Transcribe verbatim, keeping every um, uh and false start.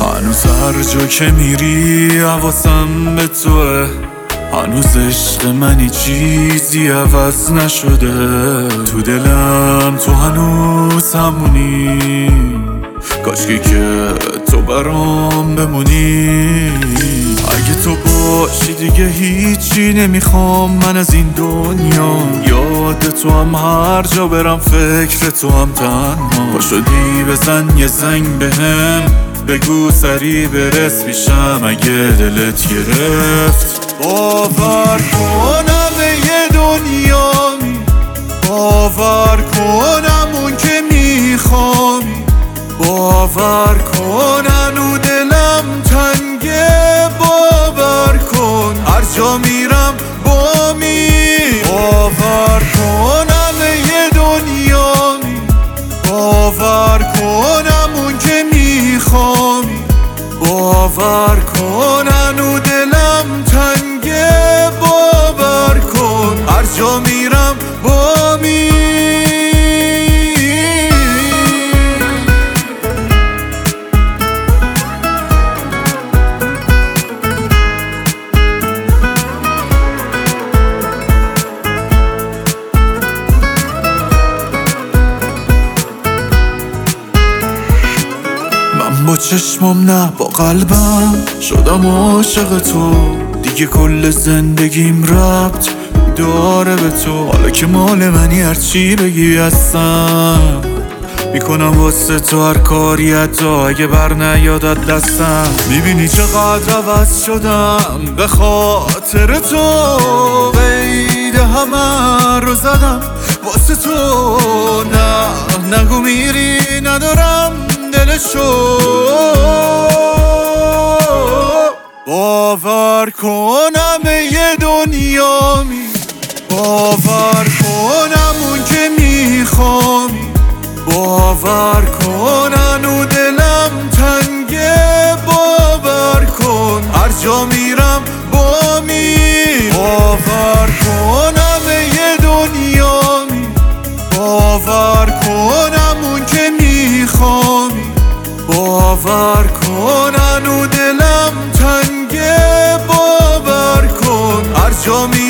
هنوز هر جا که میری حواسم به توه، هنوز عشق منی چیزی عوض نشده، تو دلم تو هنوز همونی، کاشکی که تو برام بمونی. اگه تو باشی دیگه هیچی نمیخوام من از این دنیا، یاد تو هم هر جا برم فکر تو هم تنها. پاشدی بزن یه زنگ بهم بگو سری برس پیشم اگه دلت گرفت. باور کنم یه دنیامی، باور کنم اون که میخوامی، باور کن هنو دلم تنگه، باور کن هر جا میرم بامی. باور کنم یه دنیامی، باور کنم اون که میخوامی، باور کن هنو دلم تنگه، باور کن هر جا میرم بامی. با چشمم نه با قلبم شدم عاشق تو، دیگه کل زندگیم ربط داره به تو. حالا که مال منی هرچی بگی هستم، میکنم واسه تو هر کاری حتی اگه بر نیادت دستم. میبینی چقدر عوض شدم به خاطر تو، قید همه رو زدم واسه تو. نه نگو میری ندارم دلشو، باور کنم یه دنیامی، باور کنم اون که میخوامی، باور کن هنو دلم تنگه، باور کن هر جا میرم بامی. باور کنم یه دنیامی، باور کنم اون که میخوامی، باور کن هنو دلم تنگه، باور کن هر جا میرم